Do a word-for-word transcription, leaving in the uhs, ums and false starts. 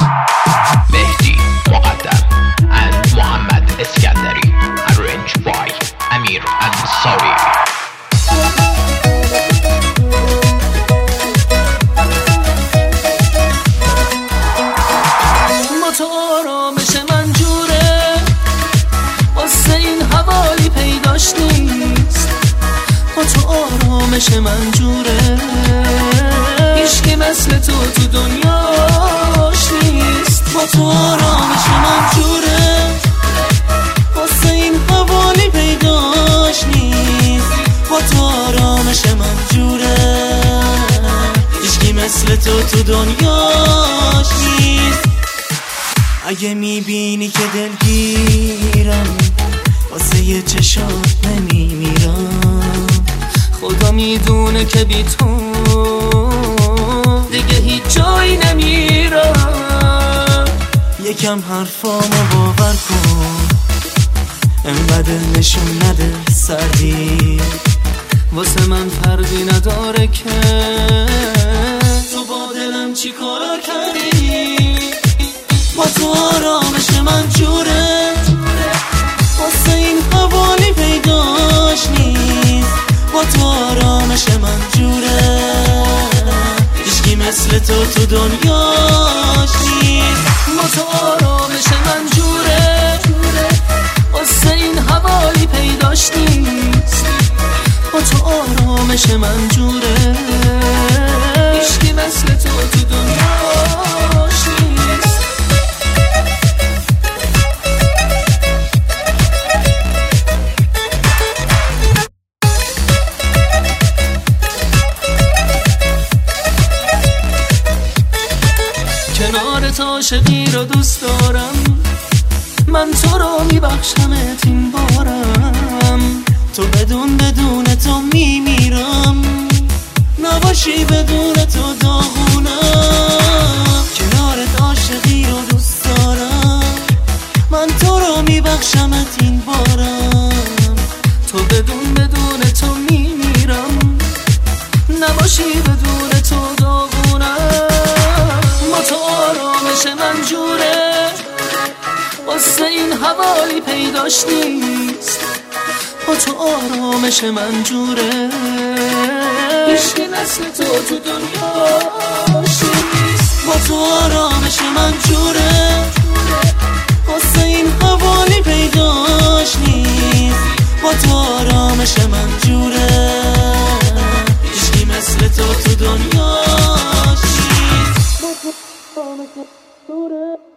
مهدی مقدم and محمد اسکندری arranged by امیر انصاری. با تو آرامش من جوره، واسه این حوالی پیداش نیست. با تو آرامش من جوره، هیچکی مثل تو تو دنیاش نیست. با تو آرامش من جوره، واسه این حوالی پیداش نیست. با تو آرامش من جوره، هیچکی مثل تو تو دنیاش نیست. اگه میبینی که دلگیرم، واسه یه چشات نمیمیرم. خدا میدونه که بی تو دیگه هیچ جایی نمیرم. یکم حرفامو باور کن، انقدر نشون نده سردی. واسه من فرقی نداره که تو با دلم چی کارا کردی. با تو آرامش من جوره، واسه این حوالی پیداش نیست. با تو آرامش من جوره، هیچکی مثل تو تو دنیاش نیست. با تو آرامش من جوره، واسه این حوالی پیداش نیست. با تو آرامش من جوره، هیچکی مثل تو تو دنیاش نیست. کنارت عاشقی رو دوست دارم، من تو رو میبخشمت این بارم. تو بدون بدون تو میمیرم، نباشی بدون تو داغونم. کنارت عاشقی رو دوست دارم، من تو رو میبخشمت این بارم. تو بدون بدون تو میمیرم، نباشی بدون تو داغونم. با تو آرامش من جوره، واسه این حوالی پیداش نیست. با تو آرامش من جوره، هیچکی مثل تو تو دنیاش نیست. با تو آرامش من جوره، واسه این حوالی پیداش نیست. با تو آرامش من جوره، هیچکی مثل تو تو دنیاش نیست. با تو آرامش من جوره.